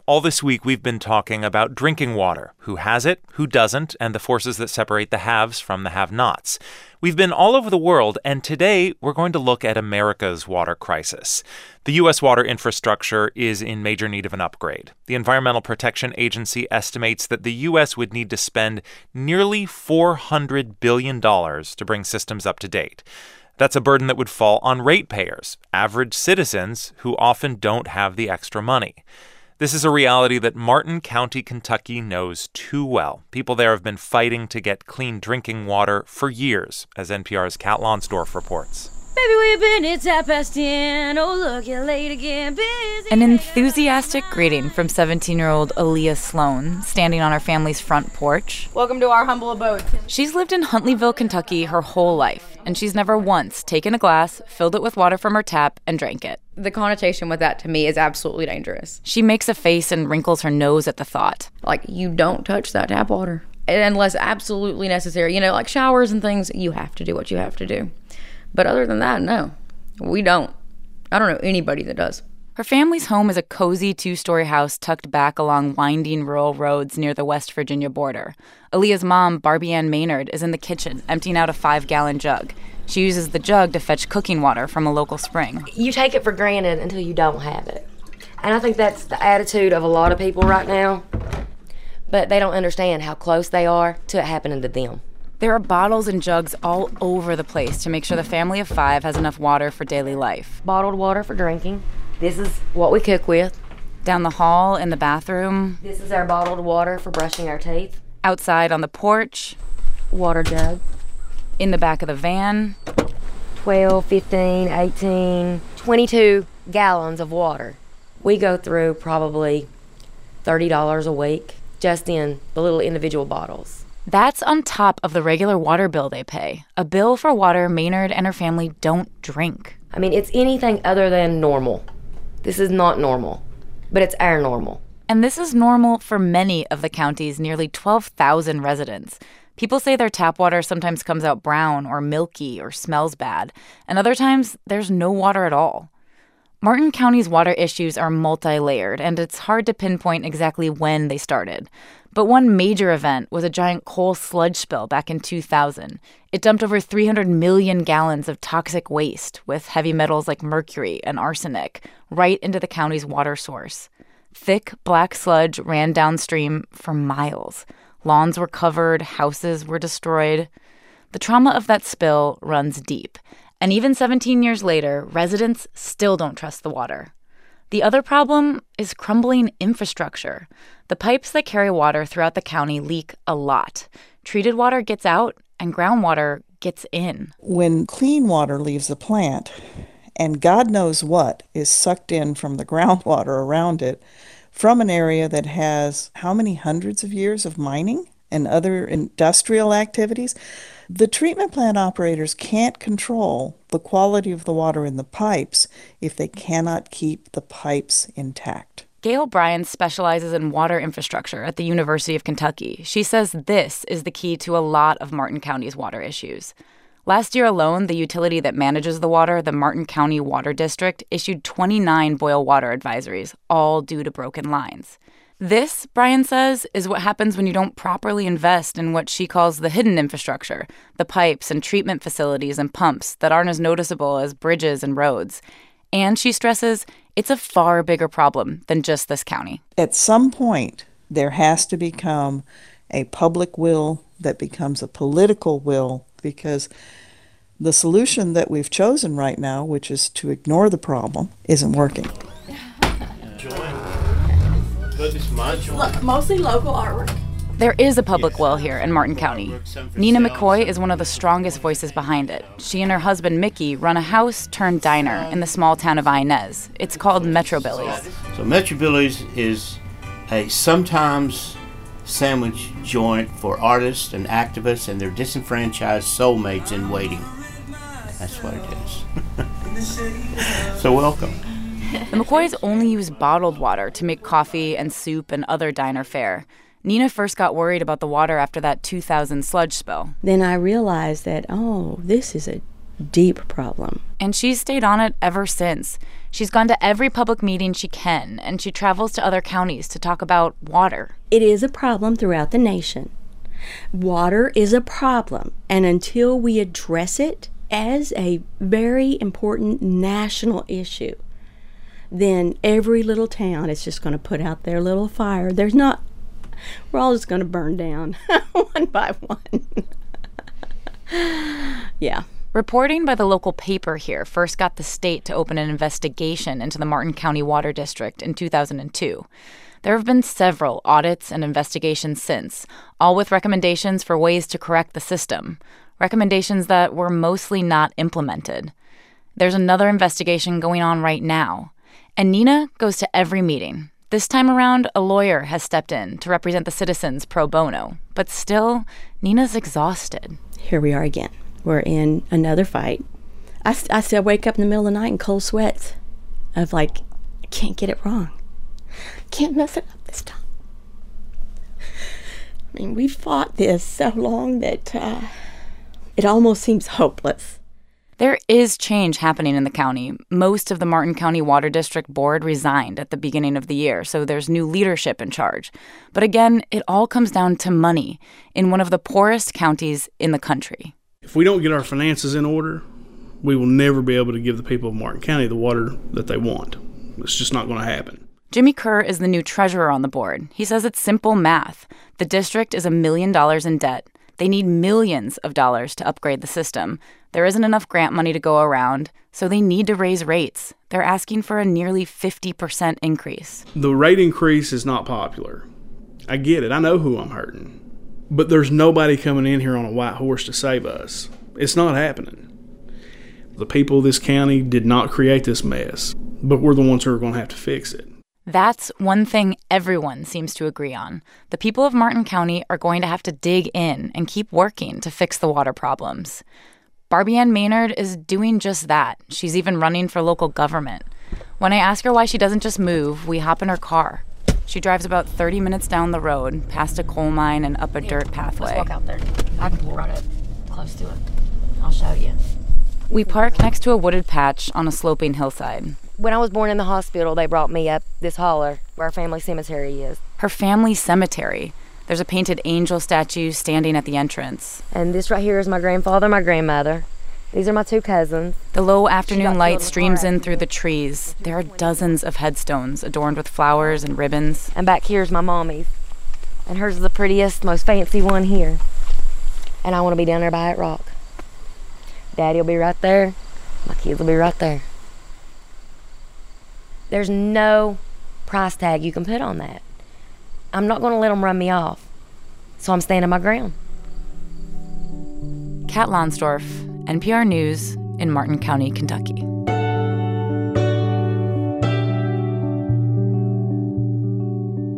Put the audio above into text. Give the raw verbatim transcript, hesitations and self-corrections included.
All this week, we've been talking about drinking water, who has it, who doesn't, and the forces that separate the haves from the have-nots. We've been all over the world, and today we're going to look at America's water crisis. The U S water infrastructure is in major need of an upgrade. The Environmental Protection Agency estimates that the U S would need to spend nearly four hundred billion dollars to bring systems up to date. That's a burden that would fall on ratepayers, average citizens who often don't have the extra money. This is a reality that Martin County, Kentucky knows too well. People there have been fighting to get clean drinking water for years, as N P R's Kat Lonsdorf reports. Baby, we've been, it's half past ten. Oh, look, you're late again. Busy. An enthusiastic greeting from seventeen-year-old Aaliyah Sloan, standing on her family's front porch. Welcome to our humble abode. She's lived in Huntleyville, Kentucky her whole life, and she's never once taken a glass, filled it with water from her tap, and drank it. The connotation with that to me is absolutely dangerous. She makes a face and wrinkles her nose at the thought. Like, you don't touch that tap water unless absolutely necessary. You know, like showers and things, you have to do what you have to do. But other than that, no, we don't. I don't know anybody that does. Her family's home is a cozy two-story house tucked back along winding rural roads near the West Virginia border. Aaliyah's mom, Barbie Ann Maynard, is in the kitchen emptying out a five-gallon jug. She uses the jug to fetch cooking water from a local spring. You take it for granted until you don't have it. And I think that's the attitude of a lot of people right now. But they don't understand how close they are to it happening to them. There are bottles and jugs all over the place to make sure the family of five has enough water for daily life. Bottled water for drinking. This is what we cook with. Down the hall, in the bathroom. This is our bottled water for brushing our teeth. Outside on the porch. Water jug. In the back of the van. twelve, fifteen, eighteen, twenty-two gallons of water. We go through probably thirty dollars a week just in the little individual bottles. That's on top of the regular water bill they pay, a bill for water Maynard and her family don't drink. I mean, it's anything other than normal. This is not normal, but it's our normal. And this is normal for many of the county's nearly twelve thousand residents. People say their tap water sometimes comes out brown or milky or smells bad, and other times there's no water at all. Martin County's water issues are multi-layered, and it's hard to pinpoint exactly when they started. But one major event was a giant coal sludge spill back in two thousand. It dumped over three hundred million gallons of toxic waste with heavy metals like mercury and arsenic right into the county's water source. Thick black sludge ran downstream for miles. Lawns were covered, houses were destroyed. The trauma of that spill runs deep. And even seventeen years later, residents still don't trust the water. The other problem is crumbling infrastructure. The pipes that carry water throughout the county leak a lot. Treated water gets out and groundwater gets in. When clean water leaves the plant, and God knows what is sucked in from the groundwater around it, from an area that has how many hundreds of years of mining and other industrial activities, the treatment plant operators can't control the quality of the water in the pipes if they cannot keep the pipes intact. Gail Bryan specializes in water infrastructure at the University of Kentucky. She says this is the key to a lot of Martin County's water issues. Last year alone, the utility that manages the water, the Martin County Water District, issued twenty-nine boil water advisories, all due to broken lines. This, Bryan says, is what happens when you don't properly invest in what she calls the hidden infrastructure, the pipes and treatment facilities and pumps that aren't as noticeable as bridges and roads. And she stresses it's a far bigger problem than just this county. At some point, there has to become a public will that becomes a political will, because the solution that we've chosen right now, which is to ignore the problem, isn't working. Look, mostly local artwork. There is a public well here in Martin County. Nina McCoy is one of the strongest voices behind it. She and her husband, Mickey, run a house-turned-diner in the small town of Inez. It's called Metro Billy's. So Metro Billy's is a sometimes sandwich joint for artists and activists and their disenfranchised soulmates in waiting. That's what it is. So welcome. The McCoys only use bottled water to make coffee and soup and other diner fare. Nina first got worried about the water after that two thousand sludge spill. Then I realized that, oh, this is a deep problem. And she's stayed on it ever since. She's gone to every public meeting she can, and she travels to other counties to talk about water. It is a problem throughout the nation. Water is a problem, and until we address it as a very important national issue, then every little town is just going to put out their little fire. There's not, we're all just going to burn down one by one. Yeah. Reporting by the local paper here first got the state to open an investigation into the Martin County Water District in two thousand two. There have been several audits and investigations since, all with recommendations for ways to correct the system, recommendations that were mostly not implemented. There's another investigation going on right now, and Nina goes to every meeting. This time around, a lawyer has stepped in to represent the citizens pro bono, but still, Nina's exhausted. Here we are again. We're in another fight. I, I still wake up in the middle of the night in cold sweats of like, I can't get it wrong. Can't mess it up this time. I mean, we fought this so long that uh, it almost seems hopeless. There is change happening in the county. Most of the Martin County Water District Board resigned at the beginning of the year, so there's new leadership in charge. But again, it all comes down to money in one of the poorest counties in the country. If we don't get our finances in order, we will never be able to give the people of Martin County the water that they want. It's just not going to happen. Jimmy Kerr is the new treasurer on the board. He says it's simple math. The district is a million dollars in debt. They need millions of dollars to upgrade the system. There isn't enough grant money to go around, so they need to raise rates. They're asking for a nearly fifty percent increase. The rate increase is not popular. I get it. I know who I'm hurting. But there's nobody coming in here on a white horse to save us. It's not happening. The people of this county did not create this mess, but we're the ones who are going to have to fix it. That's one thing everyone seems to agree on. The people of Martin County are going to have to dig in and keep working to fix the water problems. Barbie Ann Maynard is doing just that. She's even running for local government. When I ask her why she doesn't just move, we hop in her car. She drives about thirty minutes down the road, past a coal mine and up a Here, dirt pathway. Let's walk out there. I can pull right up close to it. I'll show you. We park next to a wooded patch on a sloping hillside. When I was born in the hospital, they brought me up this holler where our family cemetery is. Her family cemetery. There's a painted angel statue standing at the entrance. And this right here is my grandfather, my grandmother. These are my two cousins. The low afternoon light streams in through the trees. There are dozens of headstones adorned with flowers and ribbons. And back here's my mommy's. And hers is the prettiest, most fancy one here. And I want to be down there by that rock. Daddy will be right there. My kids will be right there. There's no price tag you can put on that. I'm not going to let them run me off. So I'm standing my ground. Kat Lonsdorf, N P R News in Martin County, Kentucky.